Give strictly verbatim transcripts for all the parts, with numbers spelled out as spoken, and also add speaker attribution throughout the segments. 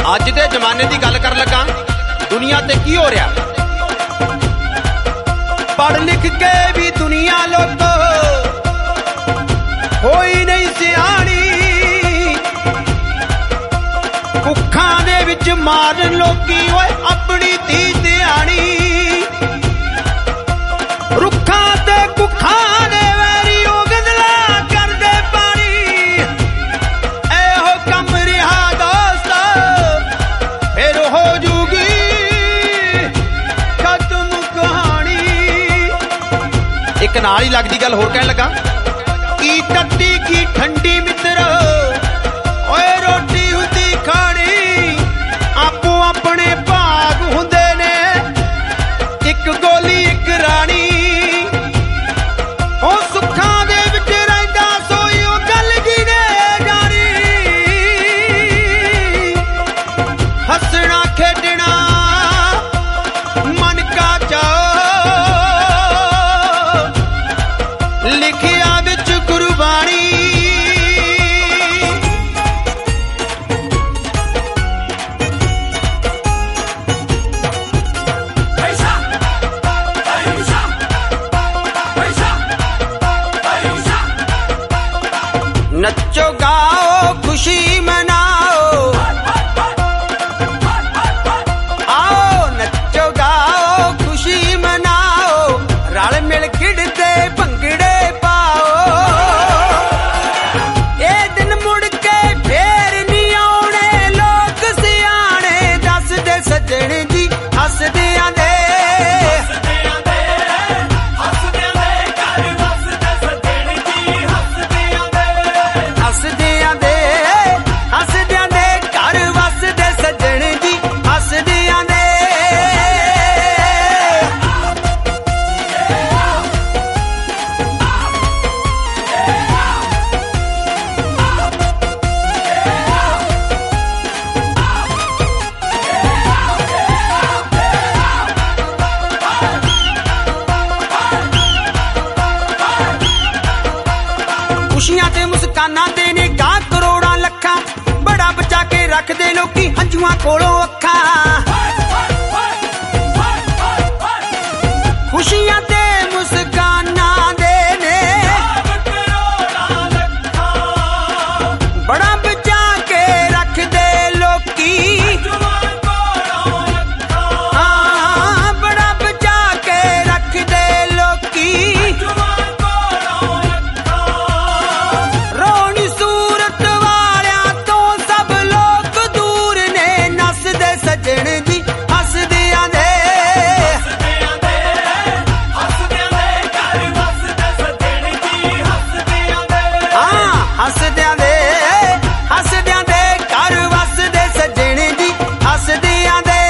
Speaker 1: ਅੱਜ ਦੇ ਜ਼ਮਾਨੇ ਦੀ ਗੱਲ ਕਰਨ ਲੱਗਾ, ਦੁਨੀਆ ਤੇ ਕੀ ਹੋ ਰਿਹਾ। ਪੜ੍ਹ ਲਿਖ ਕੇ ਵੀ ਦੁਨੀਆ ਲੋਕੋ ਹੋਈ ਨਹੀਂ ਸਿਆਣੀ, ਭੁੱਖਾਂ ਦੇ ਵਿੱਚ ਮਾਰਨ ਲੋਕੀ ਓਏ ਆਪਣੀ ਧੀ ਧਿਆਣੀ। ਰੁੱਖਾਂ ਤੇ ਕੁੱਖਾਂ ਦੇ ਵੈਰੀ ਉਹ ਗੰਦਲਾ ਕਰਦੇ ਪਾਣੀ, ਇਹੋ ਕੰਮ ਰਿਹਾ ਦੋਸਤ ਫਿਰ ਹੋ ਜੂਗੀ ਖਤਮ ਕਹਾਣੀ। ਇੱਕ ਨਾਲ ਹੀ ਲੱਗਦੀ ਗੱਲ ਹੋਰ ਕਹਿਣ ਲੱਗਾ, ਕੀ ਤੱਤੀ ਕੀ ਠੰਡੀ ਮਿੱਤਰ ਓਏ ਰੋਟੀ ਹੁੰਦੀ ਖਾਣੀ, ਆਪੋ ਆਪਣੇ ਭਾਗ ਹੁੰਦੇ ਨੇ ਇੱਕ ਗੋਲੀ ਇੱਕ ਰਾਣੀ। ਉਹ ਸੁੱਖਾਂ ਦੇ ਵਿੱਚ ਰਹਿੰਦਾ ਸੋਈ ਉਹ ਗੱਲ ਕੀ ਨੇ ਜਾਣੀ, ਹੱਸਣਾ ਖੇਡਣਾ ਮਨ ਕਾ ਚਾਅ, ਲਿਖਿਆ ਵਿੱਚ ਗੁਰਬਾਣੀ। नच्चो गाओ खुशी मनाओ, आओ नच्चो गाओ खुशी मनाओ, रल मिल खिड़ते भंगड़े पाओ। ये दिन मुड़ के फेर नहीं आने लोग सियाने, दस दे सजण जी हसदियां दे ਹੱਸਦਿਆਂ ਦੇ ਹੱਸਦਿਆਂ ਦੇ ਘਰ ਵਸਦੇ ਸੱਜਣ ਜੀ ਹੱਸਦਿਆਂ ਦੇ। ਖੁਸ਼ੀਆਂ ਤੇ ਮੁਸਕਾਨਾਂ ਦੇ ਨੇ ਗਾ ਕਰੋੜਾਂ ਲੱਖਾਂ, ਬੜਾ ਬਚਾ ਕੇ ਰੱਖਦੇ ਲੋਕੀ ਹੰਝੂਆਂ ਕੋਲੋਂ ਅੱਖਾਂ। ਖੁਸ਼ੀਆਂ ਤੇ ਮੁਸਕਾਨਾਂ ਦੇ ਨੇ ਬੜਾ ਬਚਾ ਕੇ ਰੱਖਦੇ ਲੋਕੀ, ਹਾਂ ਬੜਾ ਬਚਾ ਕੇ ਰੱਖਦੇ ਲੋਕੀ। ਰੋਣੀ ਸੂਰਤ ਵਾਲਿਆਂ ਤੋਂ ਸਭ ਲੋਕ ਦੂਰ ਨੇ, ਨੱਸਦੇ ਸੱਜਣ ਜੀ ਹੱਸਦਿਆਂ ਦੇ। ਹਾਂ ਹੱਸਦਿਆਂ ਦੇ ਹੱਸਦਿਆਂ ਦੇ ਘਰ ਵਸਦੇ ਸੱਜਣ ਜੀ ਹੱਸਦਿਆਂ ਦੇ।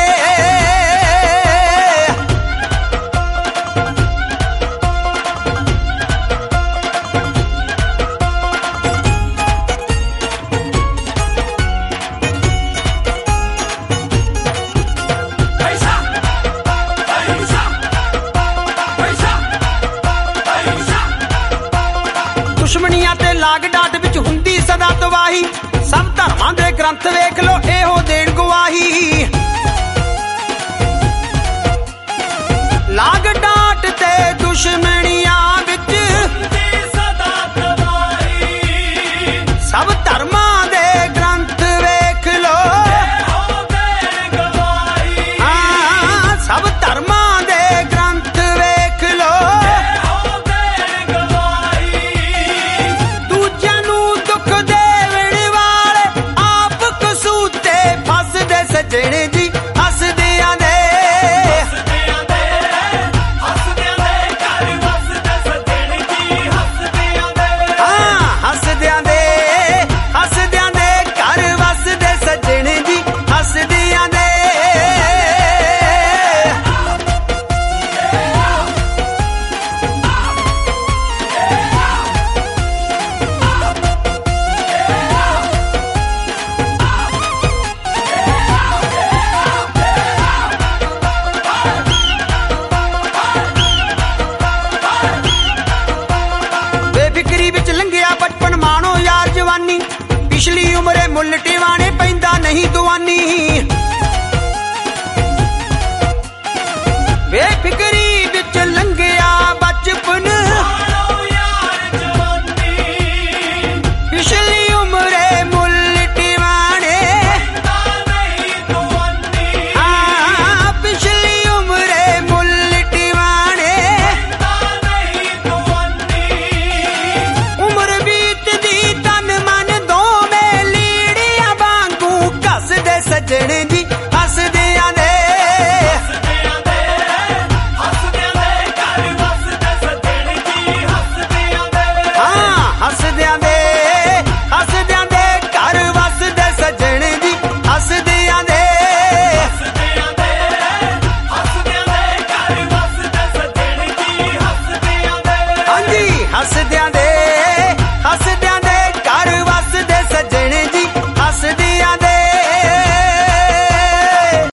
Speaker 1: ਦੁਸ਼ਮਣੀਆਂ ਤੇ ਲਾਗ ਡਾਟ ਵਿੱਚ ਹੁੰਦੀ ਸਦਾ ਤਬਾਹੀ, ਸਭ ਧਰਮਾਂ ਦੇ ਗ੍ਰੰਥ ਵੇਖ ਲੋ ਇਹੋ ਦੇਣ ਗਵਾਹੀ। ਲਾਗ ਡਾਟ ਤੇ ਦੁਸ਼ਮਣੀਆਂ ਵਿੱਚ ਸਦਾ ਤਬਾਹੀ, ਸਭ ਧਰਮਾਂ ਦੇ ਗ੍ਰੰਥ ਵੇਖ ਲੋ ਇਹੋ ਦੇਣ ਗਵਾਹੀ। ਹਾਂ ਸਭ ਧਰਮਾਂ ਦੇ ਗ੍ਰੰਥ ਵੇਖ ਲੋ ਇਹੋ ਦੇਣ ਗਵਾਹੀ। ਦੂਜਿਆਂ ਨੂੰ ਦੁੱਖ ਦੇਵਣ ਵਾਲੇ ਆਪ ਕਸੂਤੇ ਫਸਦੇ ਸੱਜਣ ਜੀ ਹੱਸਦਿਆਂ ਦੇ। ਹੱਸਦਿਆਂ ਦੇ ਹੱਸਦਿਆਂ ਦੇ ਘਰ पिछली उम्रे मुल टिवाने पैंदा नहीं दुआनी बेफिक्री